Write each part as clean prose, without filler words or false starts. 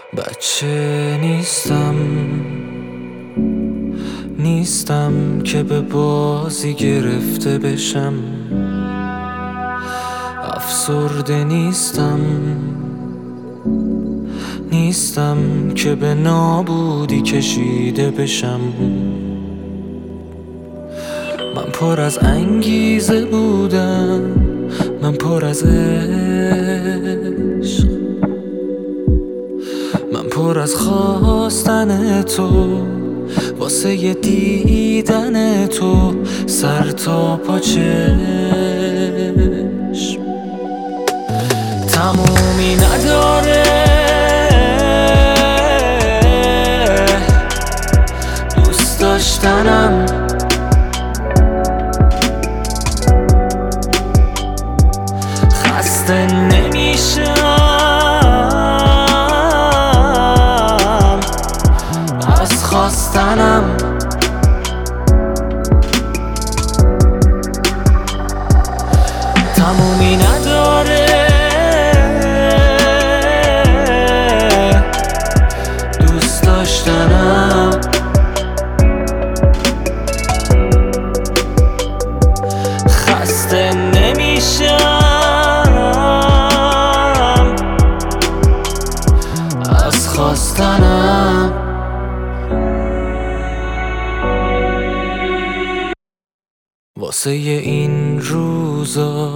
بچه نیستم که به بازی گرفته بشم. افسرده نیستم که به نابودی کشیده بشم. من پر از انگیزه بودم، من پر از عشق، من پر از خواستن تو، واسه ی دیدن تو سر تا پا چشم. تمومی نداره دوست داشتنم، خسته نمیشم از خواستنم. تمومی نداره دوست داشتنم، خسته نمیشم از خواستنم. واسه این روزا،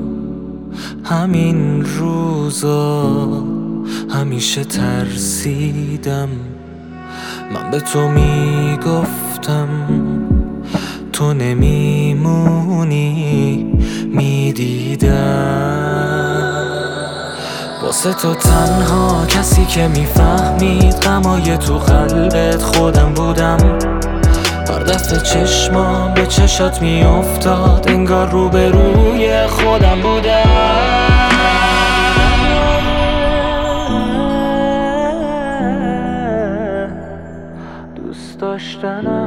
همین روزا همیشه ترسیدم. من به تو میگفتم تو نمیمونی، میدیدم. واسه تو تنها کسی که میفهمید غمای تو قلبت خودم بودم. هر دفعه چشمام به چشات میافتاد انگار روبروی خودم بودم. دوست داشتنم،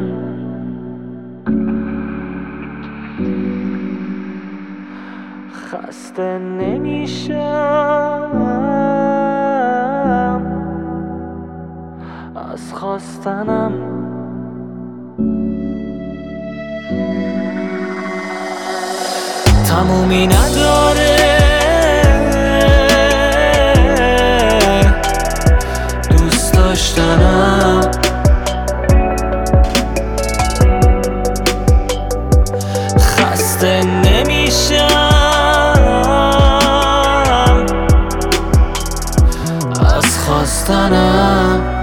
خسته نمیشم از خواستنم. تمومی نداره دوست داشتنم، خسته نمیشم از خواستنم.